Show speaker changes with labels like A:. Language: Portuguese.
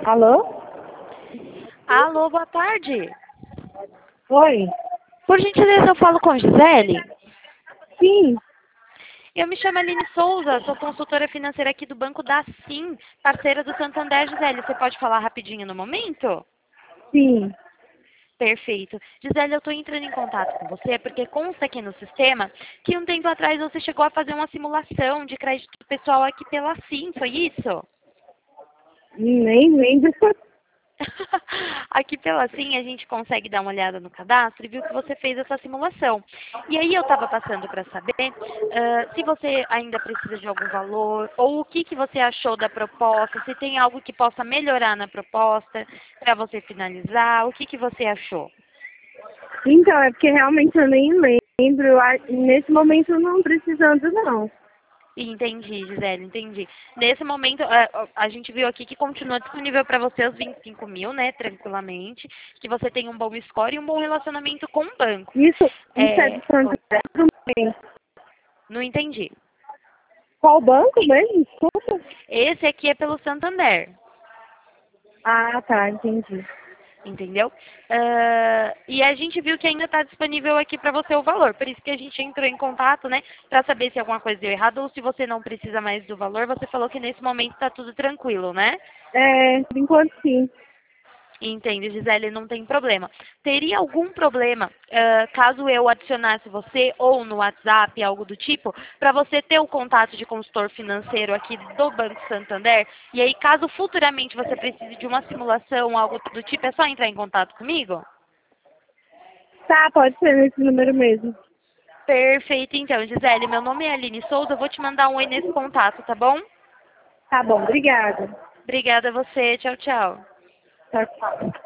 A: Alô?
B: Alô, boa tarde.
A: Oi?
B: Por gentileza, eu falo com Gisele.
A: Sim,
B: Eu me chamo Aline Souza, sou consultora financeira aqui do Banco da Sim, parceira do Santander, Gisele. Você pode falar rapidinho no momento?
A: sim.
B: Perfeito. Gisele, eu estou entrando em contato com você porque consta aqui no sistema que um tempo atrás você chegou a fazer uma simulação de crédito pessoal aqui pela Sim, foi isso?
A: Nem lembro.
B: Aqui pela Sim a gente consegue dar uma olhada no cadastro e viu que você fez essa simulação. E aí eu estava passando para saber se você ainda precisa de algum valor ou o que você achou da proposta, se tem algo que possa melhorar na proposta para você finalizar, o que você achou?
A: Então, é porque realmente eu nem lembro. Nesse momento não precisando, não.
B: Entendi, Gisele, entendi. Nesse momento, a gente viu aqui que continua disponível para você os 25 mil, né, tranquilamente, que você tem um bom score e um bom relacionamento com o banco.
A: Isso é
B: É,
A: do Santander pro bem.
B: não entendi.
A: Qual banco mesmo? Desculpa.
B: Esse aqui é pelo Santander,
A: Ah, tá, entendi.
B: entendeu? E a gente viu que ainda está disponível aqui para você o valor, por isso que a gente entrou em contato, né, para saber se alguma coisa deu errado ou se você não precisa mais do valor. Você falou que nesse momento está tudo tranquilo, né?
A: Por enquanto sim.
B: Entende, Gisele, não tem problema. Teria algum problema caso eu adicionasse você ou no WhatsApp, algo do tipo, para você ter o contato de consultor financeiro aqui do Banco Santander? E aí, caso futuramente você precise de uma simulação, algo do tipo, é só entrar em contato comigo?
A: Tá, pode ser nesse número mesmo.
B: Perfeito, então, Gisele. Meu nome é Aline Souza, eu vou te mandar um oi nesse contato, tá bom?
A: Tá bom, obrigada.
B: Obrigada a você. Tchau, tchau.
A: Tchau, tchau.